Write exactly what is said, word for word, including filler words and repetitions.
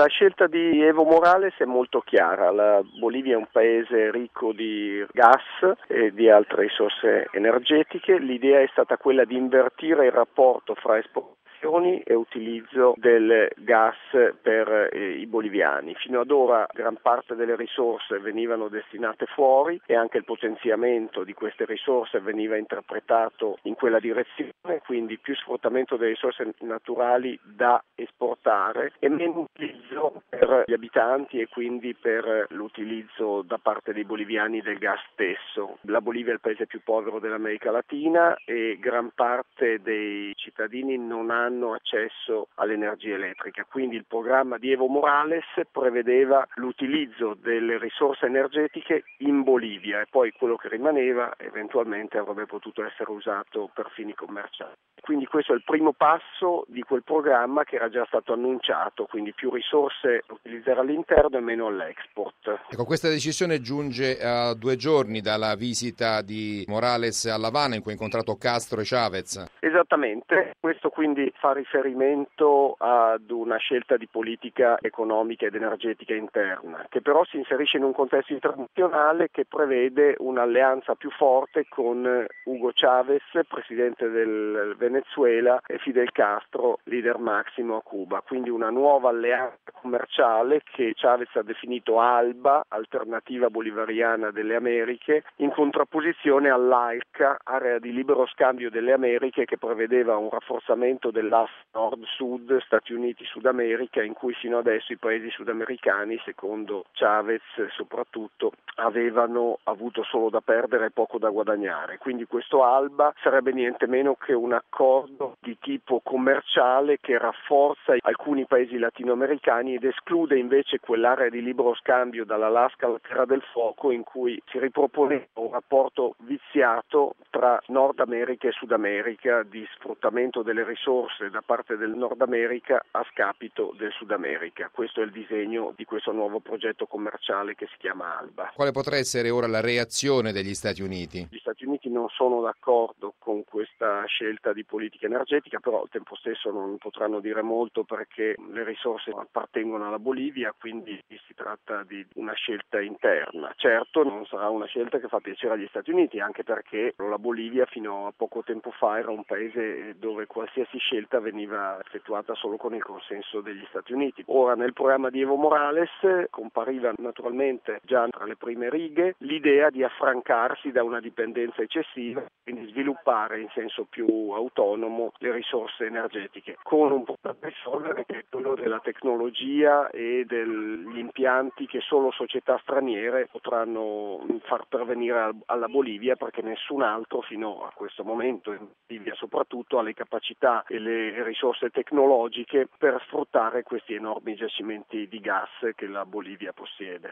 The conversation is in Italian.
La scelta di Evo Morales è molto chiara. La Bolivia è un paese ricco di gas e di altre risorse energetiche. L'idea è stata quella di invertire il rapporto fra esportazioni e utilizzo del gas per eh, i boliviani. Fino ad ora gran parte delle risorse venivano destinate fuori e anche il potenziamento di queste risorse veniva interpretato in quella direzione, quindi più sfruttamento delle risorse naturali da esportare e meno utilizzo per gli abitanti e quindi per l'utilizzo da parte dei boliviani del gas stesso. La Bolivia è il paese più povero dell'America Latina e gran parte dei cittadini non hanno accesso all'energia elettrica, quindi il programma di Evo Morales prevedeva l'utilizzo delle risorse energetiche in Bolivia e poi quello che rimaneva eventualmente avrebbe potuto essere usato per fini commerciali. Quindi questo è il primo passo di quel programma che era già stato annunciato, quindi più risorse da utilizzare all'interno e meno all'export. Ecco, questa decisione giunge a due giorni dalla visita di Morales a L'Avana in cui ha incontrato Castro e Chavez. Esattamente, questo quindi fa riferimento ad una scelta di politica economica ed energetica interna, che però si inserisce in un contesto internazionale che prevede un'alleanza più forte con Hugo Chavez, presidente del Venezuela, e Fidel Castro, leader massimo a Cuba, quindi una nuova alleanza commerciale che Chavez ha definito ALBA, Alternativa Bolivariana delle Americhe, in contrapposizione all'ALCA, Area di Libero Scambio delle Americhe, che prevedeva un rafforzamento dell'asse nord-sud, Stati Uniti-Sud America, in cui fino adesso i paesi sudamericani, secondo Chavez soprattutto, avevano avuto solo da perdere e poco da guadagnare. Quindi questo ALBA sarebbe niente meno che un accordo di tipo commerciale che rafforza alcuni paesi latinoamericani ed esclude invece quell'area di libero scambio dall'Alaska alla Terra del Fuoco in cui si ripropone un rapporto viziato tra Nord America e Sud America di sfruttamento delle risorse da parte del Nord America a scapito del Sud America. Questo è il disegno di questo nuovo progetto commerciale che si chiama ALBA. Quale potrà essere ora la reazione degli Stati Uniti? Gli Stati Uniti non sono d'accordo con questa scelta di politica energetica, però al tempo stesso non potranno dire molto perché le risorse appartengono alla Bolivia, quindi si tratta di una scelta interna. Certo non sarà una scelta che fa piacere agli Stati Uniti, anche perché la Bolivia fino a poco tempo fa era un paese dove qualsiasi scelta veniva effettuata solo con il consenso degli Stati Uniti. Ora nel programma di Evo Morales compariva naturalmente già tra le prime righe l'idea di affrancarsi da una dipendenza eccessiva, quindi sviluppare in senso più autonomo le risorse energetiche, con un problema da risolvere che è quello della tecnologia e degli impianti che solo società straniere potranno far pervenire alla Bolivia, perché nessun altro fino a questo momento, in Bolivia soprattutto, ha le capacità e le risorse tecnologiche per sfruttare questi enormi giacimenti di gas che la Bolivia possiede.